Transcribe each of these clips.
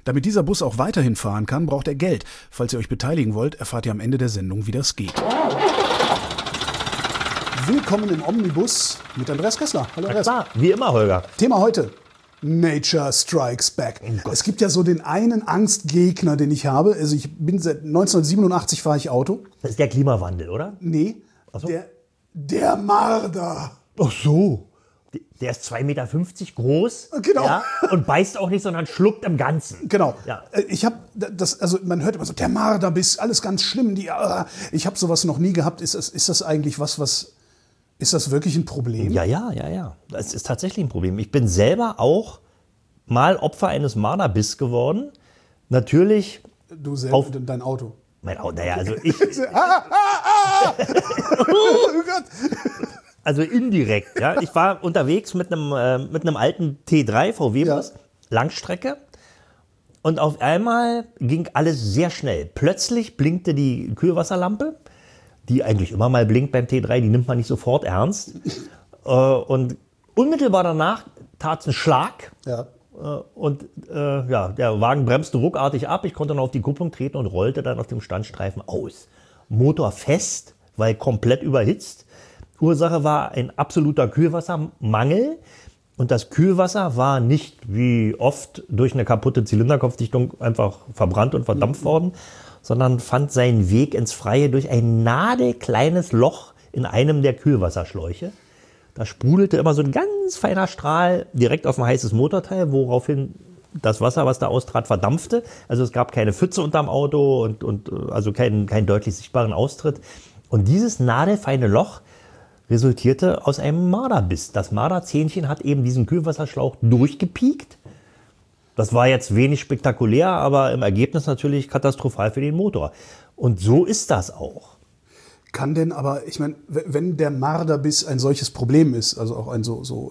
Damit dieser Bus auch weiterhin fahren kann, braucht er Geld. Falls ihr euch beteiligen wollt, erfahrt ihr am Ende der Sendung, wie das geht. Willkommen im Omnibus mit Andreas Kessler. Hallo Andreas. Klar, wie immer, Holger. Thema heute: Nature Strikes Back. Es gibt ja so den einen Angstgegner, den ich habe. Also ich bin seit 1987 fahre ich Auto. Das ist der Klimawandel, oder? Nee, Ach so. der Marder. Ach so. Der ist 2,50 Meter groß. Genau. Ja, und beißt auch nicht, sondern schluckt im Ganzen. Genau. Ja. Ich habe das, also man hört immer so, der Marderbiss, alles ganz schlimm. Ich habe sowas noch nie gehabt. Ist das eigentlich ist das wirklich ein Problem? Ja. Das ist tatsächlich ein Problem. Ich bin selber auch mal Opfer eines Marderbiss geworden. Natürlich. Du selber, dein Auto. Mein Auto, naja, also ich. Oh Gott. Also indirekt, ja. Ich war unterwegs mit einem alten T3 VW-Bus, Ja. Langstrecke. Und auf einmal ging alles sehr schnell. Plötzlich blinkte die Kühlwasserlampe, die eigentlich immer mal blinkt beim T3, die nimmt man nicht sofort ernst. Und unmittelbar danach tat es einen Schlag. Ja. Der Wagen bremste ruckartig ab. Ich konnte noch auf die Kupplung treten und rollte dann auf dem Standstreifen aus. Motor fest, weil komplett überhitzt. Ursache war ein absoluter Kühlwassermangel. Und das Kühlwasser war nicht wie oft durch eine kaputte Zylinderkopfdichtung einfach verbrannt und verdampft worden, sondern fand seinen Weg ins Freie durch ein nadelkleines Loch in einem der Kühlwasserschläuche. Da sprudelte immer so ein ganz feiner Strahl direkt auf ein heißes Motorteil, woraufhin das Wasser, was da austrat, verdampfte. Also es gab keine Pfütze unterm Auto und also keinen deutlich sichtbaren Austritt. Und dieses nadelfeine Loch resultierte aus einem Marderbiss. Das Marderzähnchen hat eben diesen Kühlwasserschlauch durchgepiekt. Das war jetzt wenig spektakulär, aber im Ergebnis natürlich katastrophal für den Motor. Und so ist das auch. Kann denn aber, ich meine, wenn der Marderbiss ein solches Problem ist, also auch ein so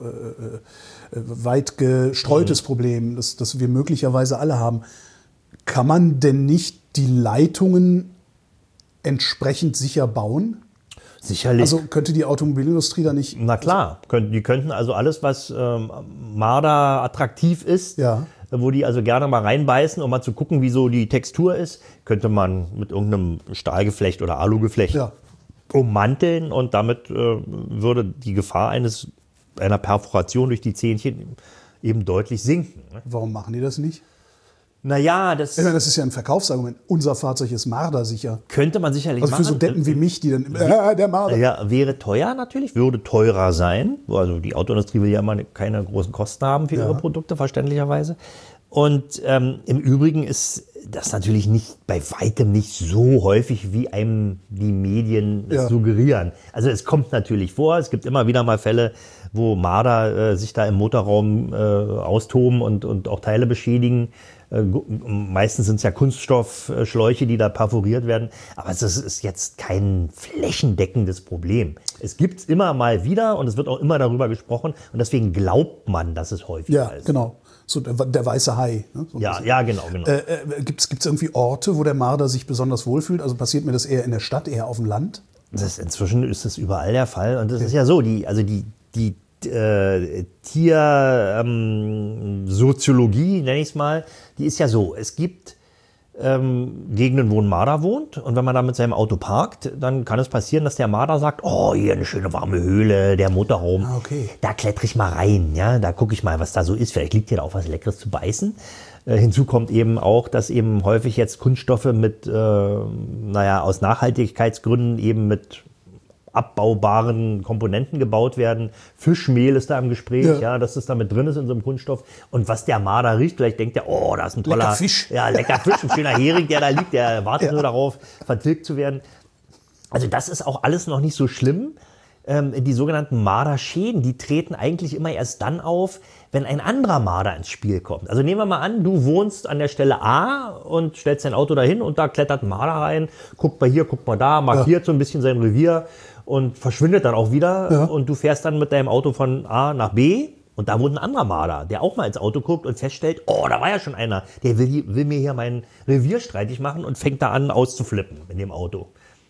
weit gestreutes Problem, das wir möglicherweise alle haben, kann man denn nicht die Leitungen entsprechend sicher bauen? Sicherlich. Also könnte die Automobilindustrie da nicht... Na klar, die könnten also alles, was Marder attraktiv ist, Ja. wo die also gerne mal reinbeißen, um mal zu gucken, wie so die Textur ist, könnte man mit irgendeinem Stahlgeflecht oder Alugeflecht ummanteln und damit würde die Gefahr einer Perforation durch die Zähnchen eben deutlich sinken. Warum machen die das nicht? Naja, Ich meine, das ist ja ein Verkaufsargument. Unser Fahrzeug ist mardersicher. Könnte man sicherlich Also machen. für so Deppen wie mich, die dann... der Marder. Ja, wäre teuer natürlich, würde teurer sein. Also die Autoindustrie will ja immer keine großen Kosten haben für ihre Produkte, verständlicherweise. Und im Übrigen ist das natürlich bei weitem nicht so häufig, wie einem die Medien suggerieren. Also es kommt natürlich vor, es gibt immer wieder mal Fälle, wo Marder sich da im Motorraum austoben und auch Teile beschädigen. Meistens sind es ja Kunststoffschläuche, die da perforiert werden. Aber es ist jetzt kein flächendeckendes Problem. Es gibt es immer mal wieder und es wird auch immer darüber gesprochen. Und deswegen glaubt man, dass es häufiger ist. Ja, genau. So der weiße Hai. Ne? So genau. Gibt's irgendwie Orte, wo der Marder sich besonders wohlfühlt? Also passiert mir das eher in der Stadt, eher auf dem Land? Inzwischen ist das überall der Fall. Und das ist ja so, die Tiersoziologie, nenne ich es mal, die ist ja so, es gibt Gegenden, wo ein Marder wohnt und wenn man da mit seinem Auto parkt, dann kann es passieren, dass der Marder sagt, oh, hier eine schöne warme Höhle, der Motorraum, da klettere ich mal rein, ja, da gucke ich mal, was da so ist, vielleicht liegt hier da auch was Leckeres zu beißen. Hinzu kommt eben auch, dass eben häufig jetzt Kunststoffe mit, aus Nachhaltigkeitsgründen eben mit abbaubaren Komponenten gebaut werden. Fischmehl ist da im Gespräch, dass das da mit drin ist in so einem Kunststoff. Und was der Marder riecht, vielleicht denkt er, oh, da ist ein toller lecker Fisch. Ja, lecker Fisch, ein schöner Hering, der da liegt, der wartet nur darauf, vertilgt zu werden. Also das ist auch alles noch nicht so schlimm. Die sogenannten Marderschäden, die treten eigentlich immer erst dann auf, wenn ein anderer Marder ins Spiel kommt. Also nehmen wir mal an, du wohnst an der Stelle A und stellst dein Auto dahin und da klettert ein Marder rein, guckt mal hier, guckt mal da, markiert so ein bisschen sein Revier und verschwindet dann auch wieder und du fährst dann mit deinem Auto von A nach B und da wohnt ein anderer Marder, der auch mal ins Auto guckt und feststellt, oh, da war ja schon einer, der will mir hier mein Revier streitig machen und fängt da an auszuflippen in dem Auto.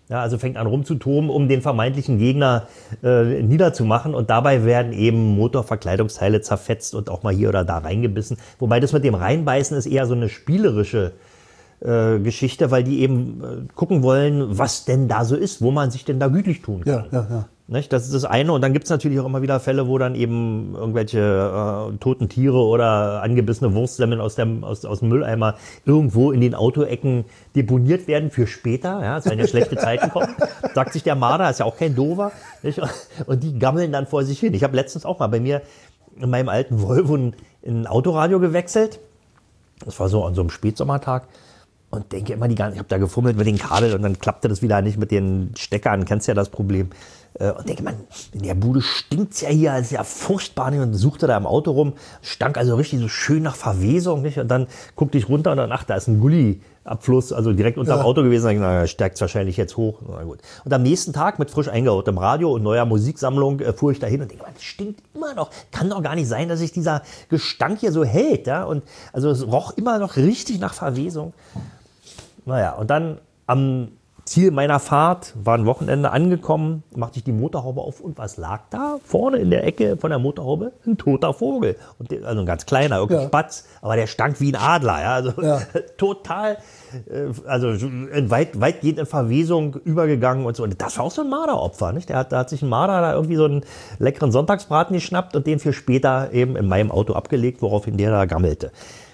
Ja, also fängt an rumzutoben, um den vermeintlichen Gegner niederzumachen. Und dabei werden eben Motorverkleidungsteile zerfetzt und auch mal hier oder da reingebissen. Wobei das mit dem Reinbeißen ist eher so eine spielerische Geschichte, weil die eben gucken wollen, was denn da so ist, wo man sich denn da gütlich tun kann. Ja. Nicht? Das ist das eine. Und dann gibt es natürlich auch immer wieder Fälle, wo dann eben irgendwelche toten Tiere oder angebissene Wurstsemmeln aus dem Mülleimer irgendwo in den Autoecken deponiert werden für später. Ja, es sollen ja schlechte Zeiten kommen. Sagt sich der Marder, ist ja auch kein Dover. Nicht? Und die gammeln dann vor sich hin. Ich habe letztens auch mal bei mir in meinem alten Volvo ein Autoradio gewechselt. Das war so an so einem Spätsommertag. Und denke immer ich habe da gefummelt mit den Kabel und dann klappte das wieder nicht mit den Steckern, kennst ja das Problem. Und denke, man, in der Bude stinkt's ja hier, ist ja furchtbar. Und suchte da im Auto rum, stank also richtig so schön nach Verwesung. Nicht? Und dann guckte ich runter und dann, da ist ein Gully-Abfluss, also direkt unter dem Auto gewesen. Und dann stärkt es wahrscheinlich jetzt hoch. Na gut. Und am nächsten Tag mit frisch eingehautem Radio und neuer Musiksammlung fuhr ich da hin und denke, man, das stinkt immer noch. Kann doch gar nicht sein, dass sich dieser Gestank hier so hält. Ja? Und also es roch immer noch richtig nach Verwesung. Naja, und dann am Ziel meiner Fahrt, war ein Wochenende angekommen, machte ich die Motorhaube auf und was lag da? Vorne in der Ecke von der Motorhaube ein toter Vogel. Also ein ganz kleiner, irgendwie Spatz, aber der stank wie ein Adler. Ja? Also total, also weitgehend in Verwesung übergegangen und so. Und das war auch so ein Marderopfer. Nicht? Da hat sich ein Marder da irgendwie so einen leckeren Sonntagsbraten geschnappt und den für später eben in meinem Auto abgelegt, woraufhin der da gammelte.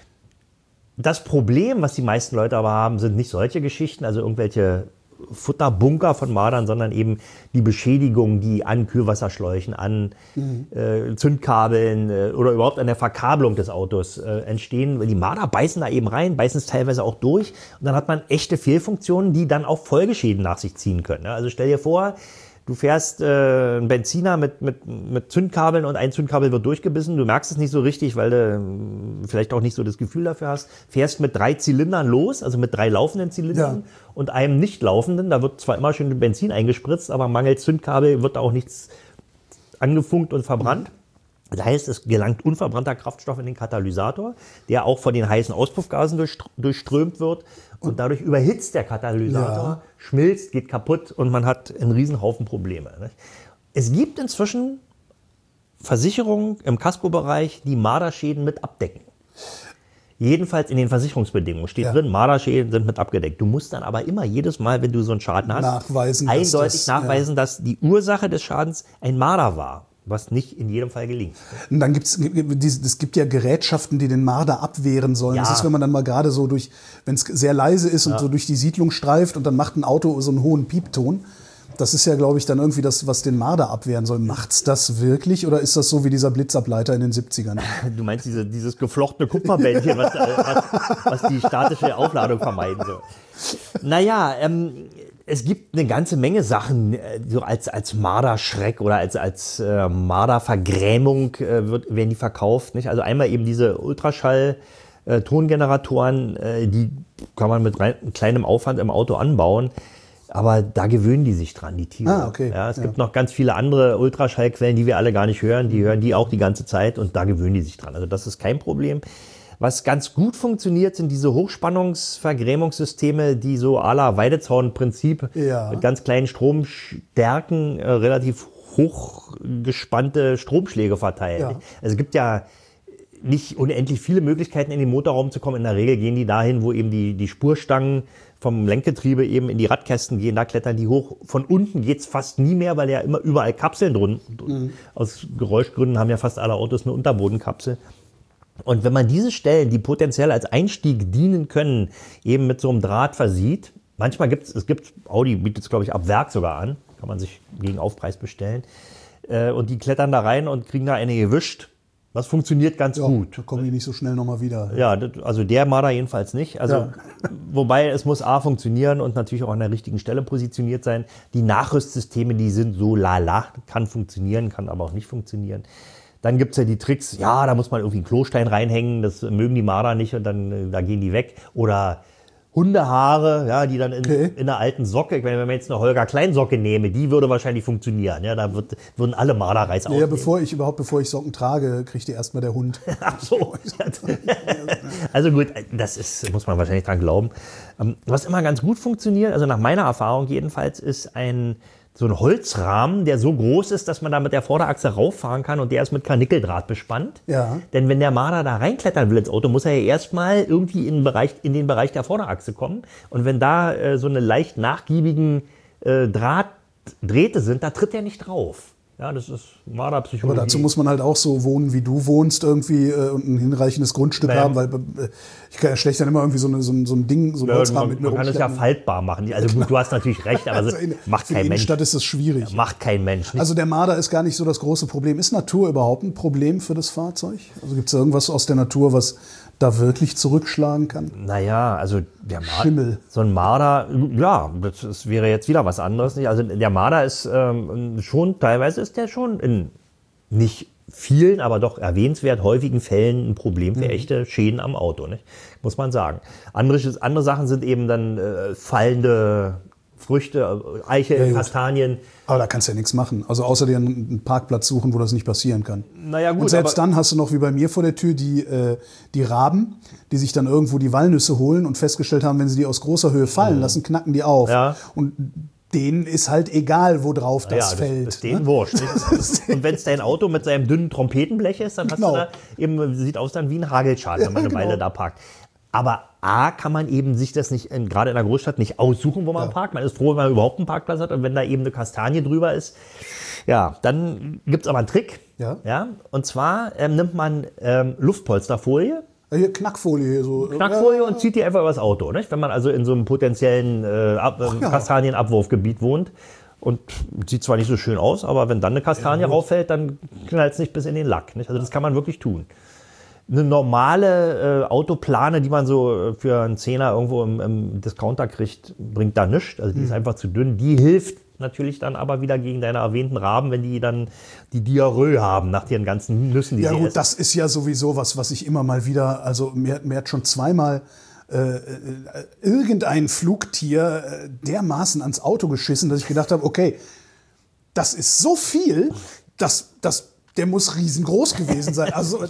Das Problem, was die meisten Leute aber haben, sind nicht solche Geschichten, also irgendwelche Futterbunker von Mardern, sondern eben die Beschädigungen, die an Kühlwasserschläuchen, an Zündkabeln oder überhaupt an der Verkabelung des Autos entstehen. Die Marder beißen da eben rein, beißen es teilweise auch durch und dann hat man echte Fehlfunktionen, die dann auch Folgeschäden nach sich ziehen können. Also stell dir vor, du fährst einen Benziner mit Zündkabeln und ein Zündkabel wird durchgebissen. Du merkst es nicht so richtig, weil du vielleicht auch nicht so das Gefühl dafür hast. Fährst mit 3 Zylindern los, also mit 3 laufenden Zylindern und einem nicht laufenden. Da wird zwar immer schön Benzin eingespritzt, aber mangels Zündkabel wird da auch nichts angefunkt und verbrannt. Das heißt, es gelangt unverbrannter Kraftstoff in den Katalysator, der auch von den heißen Auspuffgasen durchströmt wird. Und dadurch überhitzt der Katalysator, schmilzt, geht kaputt und man hat einen Riesenhaufen Probleme. Es gibt inzwischen Versicherungen im Kaskobereich, die Marderschäden mit abdecken. Jedenfalls in den Versicherungsbedingungen steht drin, Marderschäden sind mit abgedeckt. Du musst dann aber immer jedes Mal, wenn du so einen Schaden hast, eindeutig nachweisen, dass die Ursache des Schadens ein Marder war. Was nicht in jedem Fall gelingt. Und dann es gibt ja Gerätschaften, die den Marder abwehren sollen. Das ist, wenn man dann mal gerade so wenn es sehr leise ist und so durch die Siedlung streift und dann macht ein Auto so einen hohen Piepton. Das ist ja, glaube ich, dann irgendwie das, was den Marder abwehren soll. Macht's das wirklich oder ist das so wie dieser Blitzableiter in den 70ern? Du meinst dieses geflochtene Kupferbändchen, was die statische Aufladung vermeiden soll. Naja, es gibt eine ganze Menge Sachen, so als Marderschreck oder als Mardervergrämung werden die verkauft. Nicht? Also einmal eben diese Ultraschall-Tongeneratoren, die kann man mit kleinem Aufwand im Auto anbauen. Aber da gewöhnen die sich dran, die Tiere. Okay. Ja, es gibt noch ganz viele andere Ultraschallquellen, die wir alle gar nicht hören. Die hören die auch die ganze Zeit und da gewöhnen die sich dran. Also das ist kein Problem. Was ganz gut funktioniert, sind diese Hochspannungsvergrämungssysteme, die so à la Weidezaun-Prinzip mit ganz kleinen Stromstärken relativ hochgespannte Stromschläge verteilen. Also es gibt ja nicht unendlich viele Möglichkeiten, in den Motorraum zu kommen. In der Regel gehen die dahin, wo eben die Spurstangen vom Lenkgetriebe eben in die Radkästen gehen, da klettern die hoch. Von unten geht's fast nie mehr, weil ja immer überall Kapseln drin. Aus Geräuschgründen haben ja fast alle Autos eine Unterbodenkapsel. Und wenn man diese Stellen, die potenziell als Einstieg dienen können, eben mit so einem Draht versieht, manchmal Audi bietet es, glaube ich, ab Werk sogar an, kann man sich gegen Aufpreis bestellen, und die klettern da rein und kriegen da eine gewischt. Das funktioniert ganz gut. Da kommen die nicht so schnell nochmal wieder. Ja, also der Marder jedenfalls nicht. Also, wobei es muss A funktionieren und natürlich auch an der richtigen Stelle positioniert sein. Die Nachrüstsysteme, die sind so lala, kann funktionieren, kann aber auch nicht funktionieren. Dann gibt's ja die Tricks, da muss man irgendwie einen Klostein reinhängen, das mögen die Marder nicht und dann da gehen die weg. Oder Hundehaare, ja, die dann in einer alten Socke, ich meine, wenn man jetzt eine Holger Klein-Socke nehme, die würde wahrscheinlich funktionieren. Ja, da würden alle Marderreis Ja, bevor ich Socken trage, kriegt die erstmal der Hund. Ach so. Also gut, muss man wahrscheinlich dran glauben. Was immer ganz gut funktioniert, also nach meiner Erfahrung jedenfalls, ist so ein Holzrahmen, der so groß ist, dass man da mit der Vorderachse rauffahren kann und der ist mit Karnickeldraht bespannt. Ja. Denn wenn der Marder da reinklettern will ins Auto, muss er ja erstmal irgendwie in den Bereich der Vorderachse kommen. Und wenn da so eine leicht nachgiebigen Drähte sind, da tritt er nicht drauf. Ja, das ist Marderpsychologie. Aber dazu muss man halt auch so wohnen, wie du wohnst irgendwie und ein hinreichendes Grundstück haben, weil ich kann ja schlecht dann immer irgendwie so ein Ding, so ein Holzrahmen mit mir rumschleppen. Man kann es ja faltbar machen. Also gut, du hast natürlich recht, aber also macht kein Mensch. In der Innenstadt ist das schwierig. Ja, macht kein Mensch. Also der Marder ist gar nicht so das große Problem. Ist Natur überhaupt ein Problem für das Fahrzeug? Also gibt es irgendwas aus der Natur, was da wirklich zurückschlagen kann? Naja, also der Marder, Schimmel. So ein Marder, ja, das wäre jetzt wieder was anderes. Nicht? Also der Marder ist teilweise ist der schon in nicht vielen, aber doch erwähnenswert häufigen Fällen ein Problem für echte Schäden am Auto, nicht? Muss man sagen. Andere Sachen sind eben dann fallende Früchte, Eicheln, Kastanien. Aber da kannst du ja nichts machen. Also außer dir einen Parkplatz suchen, wo das nicht passieren kann. Naja, gut, und selbst dann hast du noch wie bei mir vor der Tür die Raben, die sich dann irgendwo die Walnüsse holen und festgestellt haben, wenn sie die aus großer Höhe fallen lassen, knacken die auf. Ja. Und denen ist halt egal, wo drauf das fällt. Das ist denen wurscht. Und wenn es dein Auto mit seinem dünnen Trompetenblech ist, dann hast du da eben, sieht aus dann wie ein Hagelschaden, wenn man eine Weile da parkt. Aber A, kann man eben sich das nicht, gerade in der Großstadt, nicht aussuchen, wo man parkt. Man ist froh, wenn man überhaupt einen Parkplatz hat. Und wenn da eben eine Kastanie drüber ist, ja, dann gibt es aber einen Trick. Ja? Und zwar nimmt man Luftpolsterfolie. Hier Knackfolie. Knackfolie und zieht die einfach übers Auto. Nicht? Wenn man also in so einem potenziellen Kastanienabwurfgebiet wohnt. Und sieht zwar nicht so schön aus, aber wenn dann eine Kastanie rauffällt, dann knallt es nicht bis in den Lack. Nicht? Also das kann man wirklich tun. Eine normale Autoplane, die man so für einen Zehner irgendwo im Discounter kriegt, bringt da nichts. Also die ist einfach zu dünn. Die hilft natürlich dann aber wieder gegen deine erwähnten Raben, wenn die dann die Diarrhoe haben nach den ganzen Nüssen, die sie essen. Ja gut, das ist ja sowieso was ich immer mal wieder, also mir hat schon zweimal irgendein Flugtier dermaßen ans Auto geschissen, dass ich gedacht habe, okay, das ist so viel, der muss riesengroß gewesen sein. Also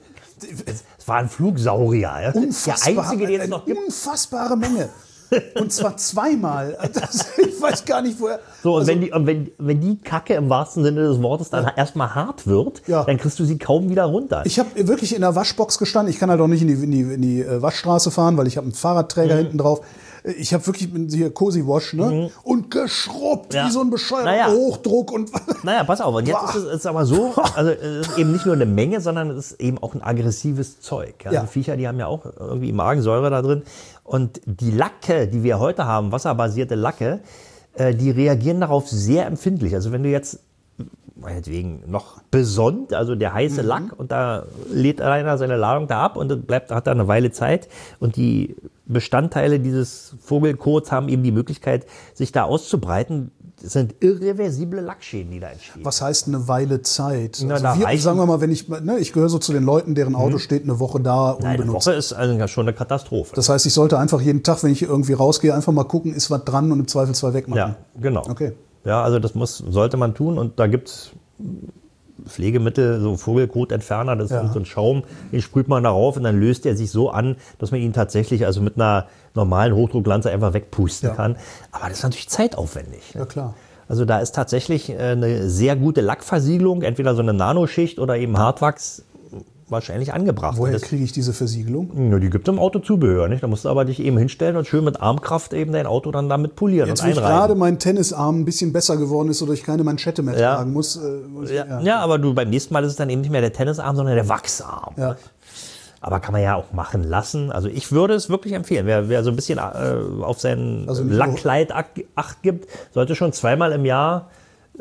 es war ein Flugsaurier. Ja? Unfassbar, der einzige, den es noch gibt. Unfassbare Menge. Und zwar zweimal. Ich weiß gar nicht, woher. So, und wenn die Kacke im wahrsten Sinne des Wortes dann erstmal hart wird, dann kriegst du sie kaum wieder runter. Ich habe wirklich in der Waschbox gestanden. Ich kann halt auch nicht in die Waschstraße fahren, weil ich habe einen Fahrradträger hinten drauf. Ich habe wirklich hier Cozy Wash, ne? Und geschrubbt wie so ein bescheuerter Hochdruck. Naja, pass auf. Und jetzt ist es aber so, also es ist eben nicht nur eine Menge, sondern es ist eben auch ein aggressives Zeug. Ja? Die Viecher, die haben ja auch irgendwie Magensäure da drin. Und die Lacke, die wir heute haben, wasserbasierte Lacke, die reagieren darauf sehr empfindlich. Also wenn du jetzt meinetwegen noch besonnt, also der heiße Lack, und da lädt einer seine Ladung da ab und hat da eine Weile Zeit und die Bestandteile dieses Vogelkots haben eben die Möglichkeit, sich da auszubreiten. Das sind irreversible Lackschäden, die da entstehen. Was heißt eine Weile Zeit? Sagen wir mal, wenn ich gehöre so zu den Leuten, deren Auto steht eine Woche da unbenutzt. Eine Woche ist also schon eine Katastrophe. Das heißt, ich sollte einfach jeden Tag, wenn ich irgendwie rausgehe, einfach mal gucken, ist was dran und im Zweifelsfall wegmachen. Ja, genau. Okay. Ja, also sollte man tun und da gibt es Pflegemittel, so Vogelkotentferner, das ist so ein Schaum, den sprüht man darauf und dann löst er sich so an, dass man ihn tatsächlich also mit einer normalen Hochdrucklanze einfach wegpusten kann. Aber das ist natürlich zeitaufwendig. Ja, klar. Also da ist tatsächlich eine sehr gute Lackversiegelung, entweder so eine Nanoschicht oder eben Hartwachs wahrscheinlich angebracht. Woher kriege ich diese Versiegelung? Ja, die gibt es im Autozubehör, nicht? Da musst du aber dich eben hinstellen und schön mit Armkraft eben dein Auto dann damit polieren jetzt, und einreiben. Jetzt, wo gerade mein Tennisarm ein bisschen besser geworden ist, sodass ich keine Manschette mehr tragen muss. Ja, aber beim nächsten Mal ist es dann eben nicht mehr der Tennisarm, sondern der Wachsarm. Ja. Aber kann man ja auch machen lassen. Also ich würde es wirklich empfehlen. Wer so ein bisschen auf sein Lackkleid Acht gibt, sollte schon zweimal im Jahr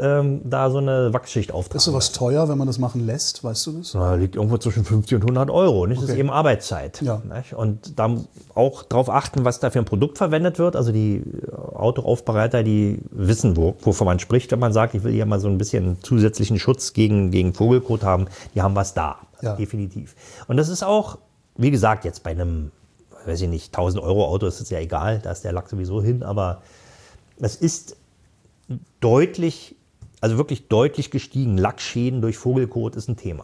da so eine Wachsschicht auftragen. Ist sowas teuer, wenn man das machen lässt? Weißt du das? Na, liegt irgendwo zwischen 50 und 100 Euro. Nicht? Das ist eben Arbeitszeit. Ja. Nicht? Und da auch darauf achten, was da für ein Produkt verwendet wird. Also die Autoaufbereiter, die wissen, wovon man spricht, wenn man sagt, ich will hier mal so ein bisschen zusätzlichen Schutz gegen Vogelkot haben. Die haben was da. Ja. Definitiv. Und das ist auch, wie gesagt, jetzt bei einem weiß ich nicht, 1.000 € Auto ist es ja egal, da ist der Lack sowieso hin, aber es ist deutlich, also wirklich deutlich gestiegen. Lackschäden durch Vogelkot ist ein Thema.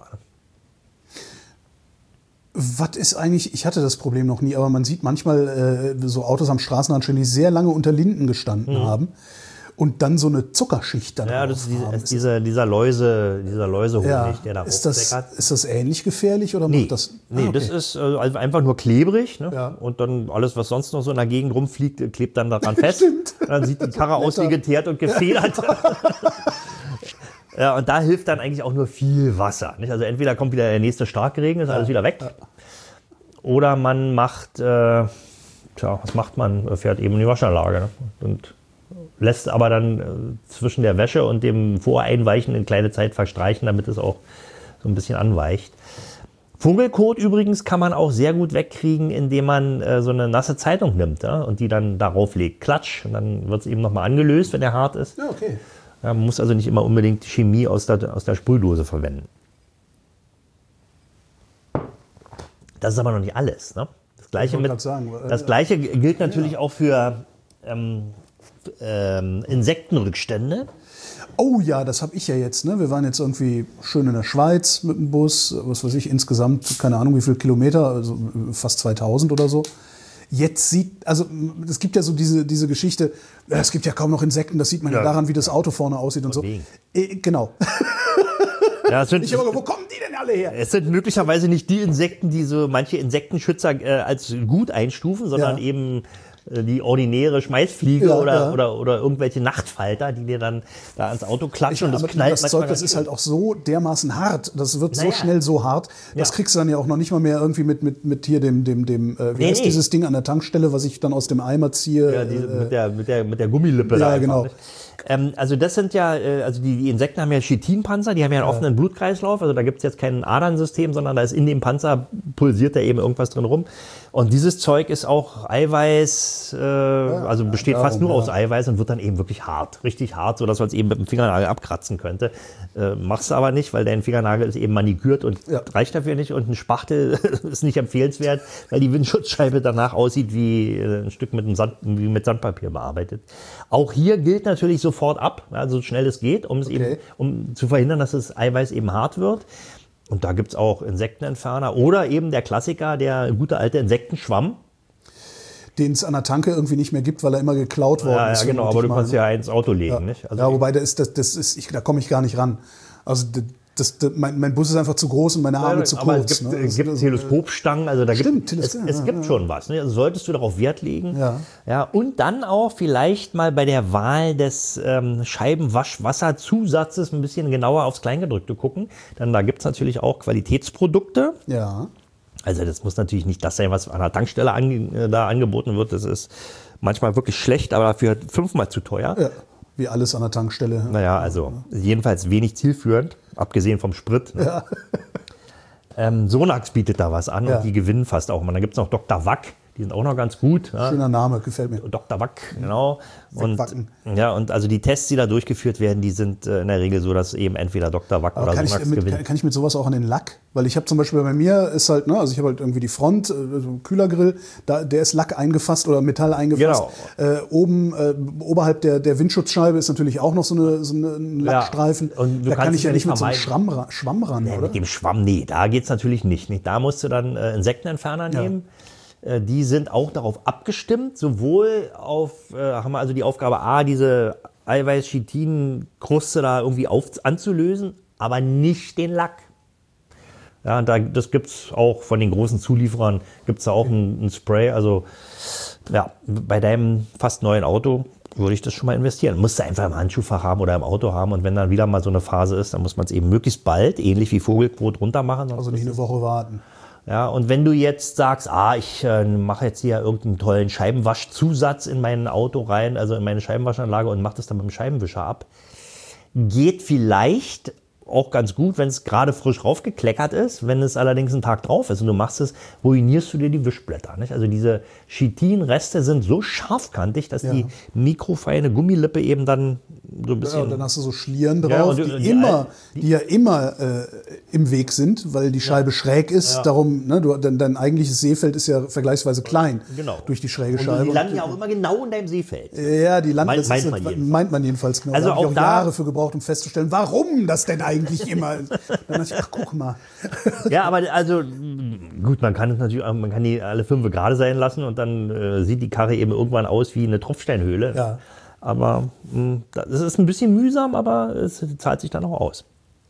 Was ist eigentlich, ich hatte das Problem noch nie, aber man sieht manchmal so Autos am Straßenrand stehen, die sehr lange unter Linden gestanden haben und dann so eine Zuckerschicht da drauf Ja, das haben. ist dieser Läusehonig, Ja. der da Ist rumsteckert. das ähnlich gefährlich oder Nee, macht das? nee, das ist also einfach nur klebrig. Ne? Ja. Und dann alles, was sonst noch so in der Gegend rumfliegt, klebt dann daran fest. Stimmt. Dann sieht die Karre aus wie geteert und gefedert. Ja, und da hilft dann eigentlich auch nur viel Wasser. Nicht? Also entweder kommt wieder der nächste Starkregen, ist alles wieder weg. Oder man macht, was macht man? Fährt eben in die Waschanlage. Ne? Und lässt aber dann zwischen der Wäsche und dem Voreinweichen eine kleine Zeit verstreichen, damit es auch so ein bisschen anweicht. Vogelkot übrigens kann man auch sehr gut wegkriegen, indem man so eine nasse Zeitung nimmt, ja, und die dann darauf legt. Klatsch. Und dann wird es eben nochmal angelöst, wenn der hart ist. Ja, okay. Ja, man muss also nicht immer unbedingt Chemie aus der Sprühdose verwenden. Das ist aber noch nicht alles. Ne? Das Gleiche gilt natürlich auch für Insektenrückstände. Oh ja, das habe ich ja jetzt. Ne? Wir waren jetzt irgendwie schön in der Schweiz mit dem Bus, was weiß ich, insgesamt, keine Ahnung wie viele Kilometer, also fast 2000 oder so. Jetzt es gibt ja so diese Geschichte, es gibt ja kaum noch Insekten, das sieht man ja daran, wie das Auto vorne aussieht und so. Genau. Ja, wo kommen die denn alle her? Es sind möglicherweise nicht die Insekten, die so manche Insektenschützer als gut einstufen, sondern eben die ordinäre Schmeißfliege oder irgendwelche Nachtfalter, die dir dann da ans Auto klatschen und das knallt. Das Zeug, das ist halt auch so dermaßen hart, das wird so schnell so hart, das kriegst du dann ja auch noch nicht mal mehr irgendwie mit hier wie heißt dieses Ding an der Tankstelle, was ich dann aus dem Eimer ziehe? Ja, mit der Gummilippe. Ja, genau. Also das sind ja, also die Insekten haben ja Chitinpanzer, die haben ja einen offenen Blutkreislauf, also da gibt es jetzt kein Adernsystem, sondern da ist in dem Panzer, pulsiert da eben irgendwas drin rum. Und dieses Zeug ist auch Eiweiß, also besteht fast nur aus Eiweiß und wird dann eben wirklich hart, richtig hart, sodass man es eben mit dem Fingernagel abkratzen könnte. Machst du aber nicht, weil dein Fingernagel ist eben manikürt und reicht dafür nicht. Und ein Spachtel ist nicht empfehlenswert, weil die Windschutzscheibe danach aussieht wie ein Stück mit Sandpapier bearbeitet. Auch hier gilt natürlich sofort ab, also so schnell es geht, um zu verhindern, dass das Eiweiß eben hart wird. Und da gibt es auch Insektenentferner oder eben der Klassiker, der gute alte Insektenschwamm. Den es an der Tanke irgendwie nicht mehr gibt, weil er immer geklaut worden ist. Ja, genau, aber du kannst ja ins Auto legen. Nicht? Also wobei da komme ich gar nicht ran. Also mein Bus ist einfach zu groß und meine Arme zu kurz. Es gibt Teleskopstangen, also da gibt es schon was. Ne? Also solltest du darauf Wert legen. Ja, und dann auch vielleicht mal bei der Wahl des Scheibenwaschwasserzusatzes ein bisschen genauer aufs Kleingedrückte gucken. Dann da gibt es natürlich auch Qualitätsprodukte. Ja. Also das muss natürlich nicht das sein, was an der Tankstelle angeboten wird. Das ist manchmal wirklich schlecht, aber dafür 5-mal zu teuer. Ja, wie alles an der Tankstelle. Naja, also jedenfalls wenig zielführend, abgesehen vom Sprit. Ne? Ja. Sonax bietet da was an und die gewinnen fast auch immer. Dann gibt es noch Dr. Wack, die sind auch noch ganz gut. Schöner Name, gefällt mir. Dr. Wack, genau. Und also die Tests, die da durchgeführt werden, die sind in der Regel so, dass eben entweder Dr. Wack oder Sonax gewinnen. Kann ich mit sowas auch an den Lack? Weil ich habe zum Beispiel bei mir ist halt, also ich habe halt irgendwie die Front, so ein Kühlergrill, der ist Lack eingefasst oder Metall eingefasst. Genau. Oberhalb der Windschutzscheibe ist natürlich auch noch so ein Lackstreifen. Und da kann ich ja nicht mit so einem Schwamm ran, oder? Mit dem Schwamm, nee, da geht es natürlich nicht. Da musst du dann Insektenentferner nehmen. Die sind auch darauf abgestimmt, sowohl haben wir also die Aufgabe A, diese Eiweiß-Chitin-Kruste da irgendwie anzulösen, aber nicht den Lack. Ja, das gibt es auch von den großen Zulieferern, gibt es da auch ein Spray. Also ja, bei deinem fast neuen Auto würde ich das schon mal investieren. Musst du einfach im Handschuhfach haben oder im Auto haben. Und wenn dann wieder mal so eine Phase ist, dann muss man es eben möglichst bald, ähnlich wie Vogelkot, runter machen. Also nicht eine Woche warten. Ja, und wenn du jetzt sagst, ich mache jetzt hier irgendeinen tollen Scheibenwaschzusatz in mein Auto rein, also in meine Scheibenwaschanlage und mache das dann mit dem Scheibenwischer ab, geht vielleicht auch ganz gut, wenn es gerade frisch raufgekleckert ist. Wenn es allerdings einen Tag drauf ist und du machst es, ruinierst du dir die Wischblätter. Nicht? Also diese Chitinreste sind so scharfkantig, dass die mikrofeine Gummilippe eben dann so ein bisschen. Ja, und dann hast du so Schlieren Ja, drauf, und die ja immer im Weg sind, weil die Scheibe schräg ist. Ja. Darum, ne, dein eigentliches Seefeld ist ja vergleichsweise klein Genau. durch die schräge Und Scheibe. die landen ja auch immer genau in deinem Seefeld. Ja, die landen, Meint man jedenfalls genau. Also Da habe ich auch auch da- Jahre für gebraucht, um festzustellen, warum das denn eigentlich immer ist. Dann dachte ich, ach, guck mal. Ja, aber also gut, man kann es natürlich, man kann die alle 5 gerade sein lassen und dann sieht die Karre eben irgendwann aus wie eine Tropfsteinhöhle. Ja. Aber das ist ein bisschen mühsam, aber es zahlt sich dann auch aus.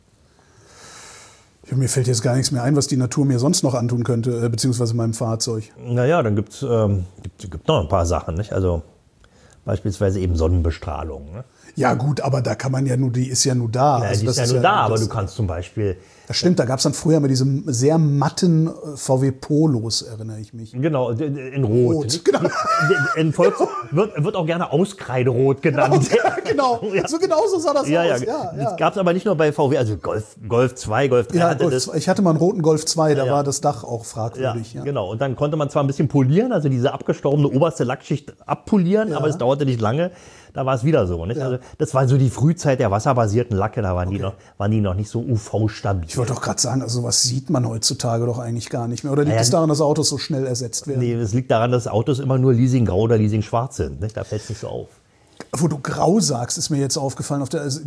Ja, mir fällt jetzt gar nichts mehr ein, was die Natur mir sonst noch antun könnte, beziehungsweise meinem Fahrzeug. Naja, dann gibt noch ein paar Sachen, nicht? Also beispielsweise eben Sonnenbestrahlung. Ne? Ja gut, aber da kann man ja nur, die ist ja nur da. Ja, Also die das ist ja nur da, aber das- du kannst zum Beispiel, Das stimmt, da gab es dann früher mal diese sehr matten VW Polos, erinnere ich mich. genau, in Rot. Rot, nicht? genau. In Volks wird auch gerne Auskreiderot genannt. Ja, genau. Ja. So genauso sah das Ja, aus. ja. Ja, Das gab es aber nicht nur bei VW, also Golf 2, Golf 3 Ja, hatte Golf das. 2. Ich hatte mal einen roten Golf 2, da Ja. war das Dach auch Ja, fragwürdig. Ja. genau. Und dann konnte man zwar ein bisschen polieren, also diese abgestorbene oberste Lackschicht abpolieren, aber es dauerte nicht lange. Da war es wieder so. Nicht? Ja. Also das war so die Frühzeit der wasserbasierten Lacke, da waren die noch nicht so UV-stabil. Ich wollte doch gerade sagen, also sowas sieht man heutzutage doch eigentlich gar nicht mehr. Oder liegt Naja, es daran, dass Autos so schnell ersetzt werden? Nee, es liegt daran, dass Autos immer nur Leasing grau oder Leasing schwarz sind. Nicht? Da fällt es nicht so auf. Wo du grau sagst, ist mir jetzt aufgefallen.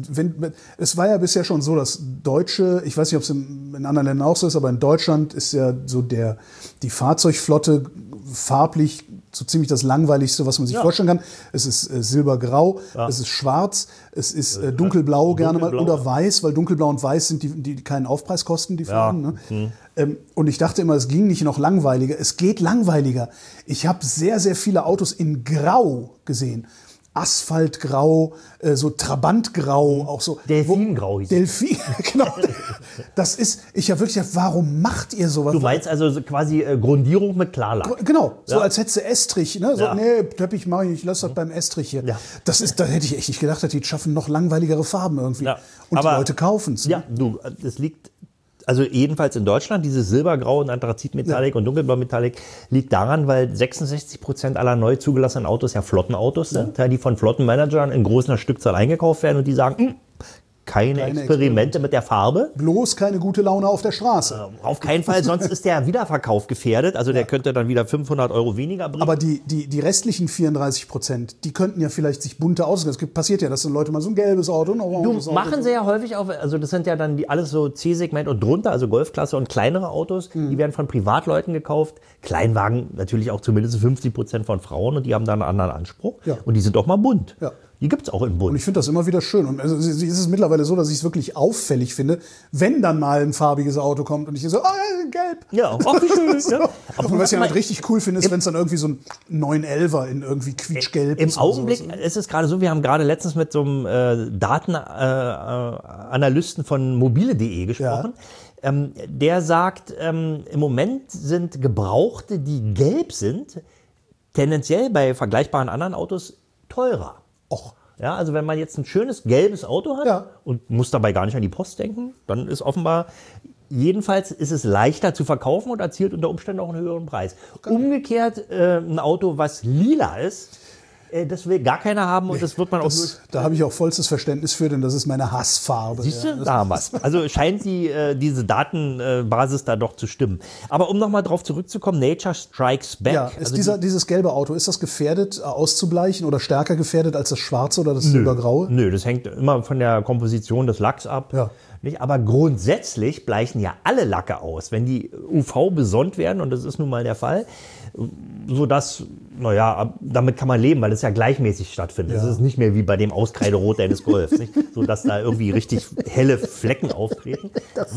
Es war ja bisher schon so, dass Deutsche, ich weiß nicht, ob es in anderen Ländern auch so ist, aber in Deutschland ist ja so die Fahrzeugflotte farblich so ziemlich das Langweiligste, was man sich vorstellen kann. Es ist silbergrau, es ist schwarz, es ist dunkelblau gerne mal dunkelblau. oder weiß, weil dunkelblau und weiß sind die keinen Aufpreis kosten, die Farben. Ne? Und ich dachte immer, es ging nicht noch langweiliger. Es geht langweiliger. Ich habe sehr, sehr viele Autos in Grau gesehen. Asphaltgrau, so Trabantgrau, auch so. Delfingrau hieß es. Delfin, genau. Das ist, ich habe wirklich gedacht, warum macht ihr sowas? Du meinst also so quasi Grundierung mit Klarlack? Genau, so Ja. als hättest du Estrich, ne? So, Ja. nee, Teppich mache ich nicht, lass das beim Estrich hier. Ja. Da hätte ich echt nicht gedacht, dass die schaffen noch langweiligere Farben irgendwie. Ja. Und Aber- die Leute kaufen es. Ja, du, das liegt, also jedenfalls in Deutschland, dieses Silbergrau und Anthrazitmetallic und Dunkelblau-Metallic liegt daran, weil 66% aller neu zugelassenen Autos ja Flottenautos sind, ja, die von Flottenmanagern in großer Stückzahl eingekauft werden und die sagen, keine Experimente mit der Farbe. Bloß keine gute Laune auf der Straße. Auf keinen Fall, sonst ist der Wiederverkauf gefährdet. Also der könnte dann wieder 500 € weniger bringen. Aber die restlichen 34%, die könnten ja vielleicht sich bunte ausgehen. Es passiert ja, dass dann Leute mal so ein gelbes Auto, ein oranges Du, Auto. machen sie ja häufig auf, also das sind ja dann alles so C-Segment und drunter, also Golfklasse und kleinere Autos, die werden von Privatleuten gekauft. Kleinwagen natürlich auch zumindest 50% von Frauen und die haben dann einen anderen Anspruch. Ja. Und die sind doch mal bunt. Ja. Die gibt es auch in Und bunt. ich finde das immer wieder schön. Und also es ist mittlerweile so, dass ich es wirklich auffällig finde, wenn dann mal ein farbiges Auto kommt und ich so, gelb. Ja, auch wie schön. Ja. Und was ich halt richtig cool finde, ist, wenn es dann irgendwie so ein 911er in irgendwie quietschgelb Im ist. oder Augenblick sowas. ist es gerade so, wir haben gerade letztens mit so einem Datenanalysten von mobile.de gesprochen. Der sagt, im Moment sind Gebrauchte, die gelb sind, tendenziell bei vergleichbaren anderen Autos teurer. Och. Ja, also wenn man jetzt ein schönes gelbes Auto hat Ja. und muss dabei gar nicht an die Post denken, dann ist offenbar, jedenfalls ist es leichter zu verkaufen und erzielt unter Umständen auch einen höheren Preis. Umgekehrt, ein Auto, was lila ist, das will gar keiner haben und das wird man auch nur... Da habe ich auch vollstes Verständnis für, denn das ist meine Hassfarbe. Siehst du, Ja. da haben wir's. Also scheint diese Datenbasis da doch zu stimmen. Aber um nochmal drauf zurückzukommen, Nature Strikes Back. Ja, ist also dieses gelbe Auto, ist das gefährdet auszubleichen oder stärker gefährdet als das schwarze oder das silbergraue? Nö, das hängt immer von der Komposition des Lacks ab. Ja. Nicht? Aber grundsätzlich bleichen ja alle Lacke aus, wenn die UV besonnt werden, und das ist nun mal der Fall, sodass, naja, damit kann man leben, weil das ja gleichmäßig stattfindet. Es ist nicht mehr wie bei dem Auskreiderot deines Golfs, nicht? Sodass da irgendwie richtig helle Flecken auftreten.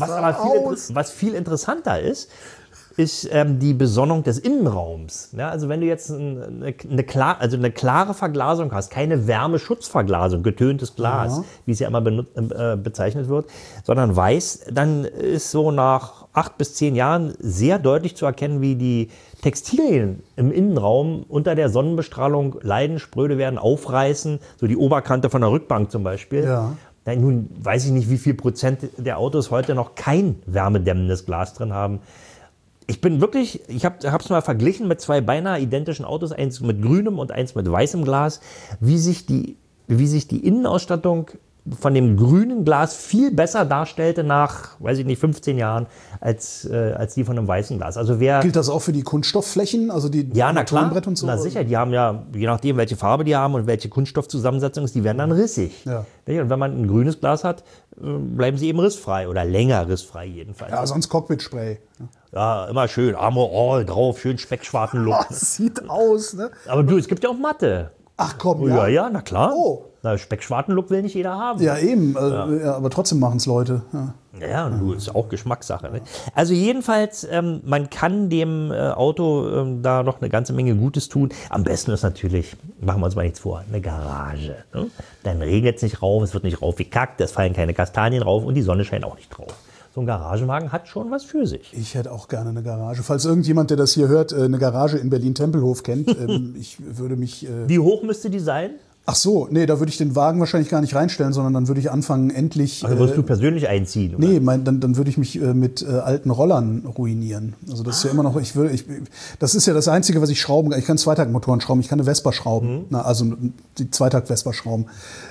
Was viel interessanter ist die Besonnung des Innenraums. Ja, also wenn du jetzt eine klare Verglasung hast, keine Wärmeschutzverglasung, getöntes Glas, wie es ja immer bezeichnet wird, sondern weiß, dann ist so nach 8 bis 10 Jahren sehr deutlich zu erkennen, wie die Textilien im Innenraum unter der Sonnenbestrahlung leiden, spröde werden, aufreißen, so die Oberkante von der Rückbank zum Beispiel. Ja. Nun weiß ich nicht, wie viel Prozent der Autos heute noch kein wärmedämmendes Glas drin haben. Ich habe es mal verglichen mit 2 beinahe identischen Autos, eins mit grünem und eins mit weißem Glas, wie sich die wie sich die Innenausstattung von dem grünen Glas viel besser darstellte nach, weiß ich nicht, 15 Jahren, als die von einem weißen Glas. Also Gilt das auch für die Kunststoffflächen, also die Armaturenbrett und so? Na sicher, die haben ja, je nachdem, welche Farbe die haben und welche Kunststoffzusammensetzung ist, die werden dann rissig. Ja. Und wenn man ein grünes Glas hat, bleiben sie eben rissfrei oder länger rissfrei jedenfalls. Ja, sonst Cockpit-Spray. Ja, immer schön Armor All drauf, schön Speckschwarten-Look. Das sieht aus, ne? Aber du, es gibt ja auch Matte. Ach komm, Ja, na klar. Oh. Na, Speckschwarten-Look will nicht jeder haben. Ja, eben. Ja, aber trotzdem machen es Leute. Ja. Ja, du, ist auch Geschmackssache. Ne? Also jedenfalls, man kann dem Auto da noch eine ganze Menge Gutes tun. Am besten ist natürlich, machen wir uns mal nichts vor, eine Garage. Ne? Dann regnet es nicht rauf, es wird nicht raufgekackt, es fallen keine Kastanien rauf und die Sonne scheint auch nicht drauf. So ein Garagenwagen hat schon was für sich. Ich hätte auch gerne eine Garage. Falls irgendjemand, der das hier hört, eine Garage in Berlin-Tempelhof kennt, ich würde mich... Wie hoch müsste die sein? Ach so, nee, da würde ich den Wagen wahrscheinlich gar nicht reinstellen, sondern dann würde ich anfangen, endlich... Also würdest du persönlich einziehen? Oder? Nee, dann würde ich mich mit alten Rollern ruinieren. Also das ist ja immer noch... das ist ja das Einzige, was ich schrauben kann. Ich kann Zweitaktmotoren schrauben, ich kann eine Vespa schrauben. Also die Zweitakt-Vespa schrauben.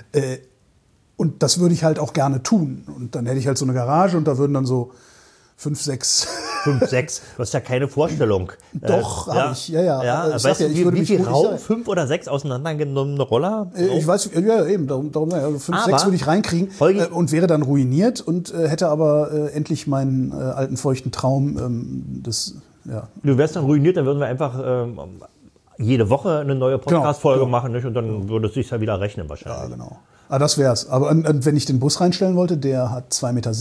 Und das würde ich halt auch gerne tun. Und dann hätte ich halt so eine Garage und da würden dann so 5, 6... 5, 6, du hast ja keine Vorstellung. Doch, habe ich, ja. Weißt du, wie viel Raum 5 oder 6 auseinandergenommene Roller? Ich weiß, ja, eben, darum also 5, 6 würde ich reinkriegen und wäre dann ruiniert und hätte aber endlich meinen alten feuchten Traum Du wärst dann ruiniert, dann würden wir einfach jede Woche eine neue Podcast-Folge machen, nicht? Und dann würde es sich ja wieder rechnen wahrscheinlich. Ja, genau. Das wär's. Aber und wenn ich den Bus reinstellen wollte, der hat 2,6 Meter.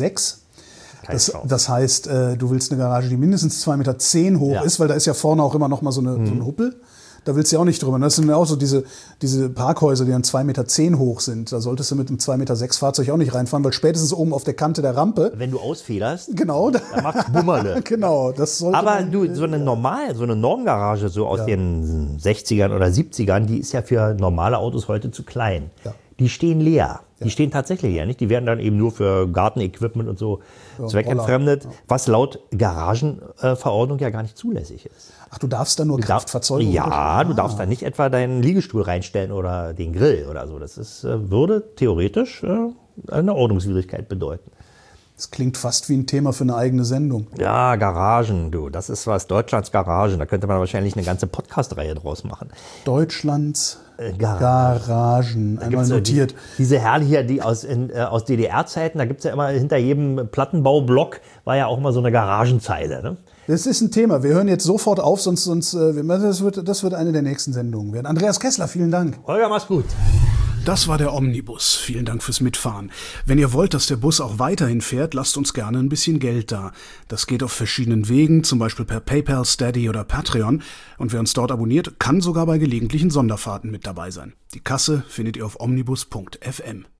Das heißt, du willst eine Garage, die mindestens 2,10 Meter hoch ist, weil da ist ja vorne auch immer noch mal so ein Huppel. Da willst du ja auch nicht drüber. Das sind ja auch so diese Parkhäuser, die dann 2,10 Meter hoch sind. Da solltest du mit einem 2,6 Meter Fahrzeug auch nicht reinfahren, weil spätestens oben auf der Kante der Rampe... Wenn du ausfederst, genau, dann macht's Bummerle. Genau, das sollte aber du, so eine Normgarage so aus den 60ern oder 70ern, die ist ja für normale Autos heute zu klein. Ja. Die stehen leer. Die stehen tatsächlich leer, nicht? Die werden dann eben nur für Gartenequipment und so zweckentfremdet, was laut Garagenverordnung ja gar nicht zulässig ist. Ach, du darfst da nur Kraftfahrzeuge? Ja, du darfst da nicht etwa deinen Liegestuhl reinstellen oder den Grill oder so. Das würde theoretisch eine Ordnungswidrigkeit bedeuten. Das klingt fast wie ein Thema für eine eigene Sendung. Ja, Garagen, du, das ist was. Deutschlands Garagen, da könnte man wahrscheinlich eine ganze Podcast-Reihe draus machen. Deutschlands Garagen, einmal notiert. Diese herrliche, die aus DDR-Zeiten, da gibt es ja immer hinter jedem Plattenbaublock, war ja auch immer so eine Garagenzeile. Ne? Das ist ein Thema. Wir hören jetzt sofort auf, sonst das wird eine der nächsten Sendungen werden. Andreas Kessler, vielen Dank. Holger, mach's gut. Das war der Omnibus. Vielen Dank fürs Mitfahren. Wenn ihr wollt, dass der Bus auch weiterhin fährt, lasst uns gerne ein bisschen Geld da. Das geht auf verschiedenen Wegen, zum Beispiel per PayPal, Steady oder Patreon. Und wer uns dort abonniert, kann sogar bei gelegentlichen Sonderfahrten mit dabei sein. Die Kasse findet ihr auf omnibus.fm.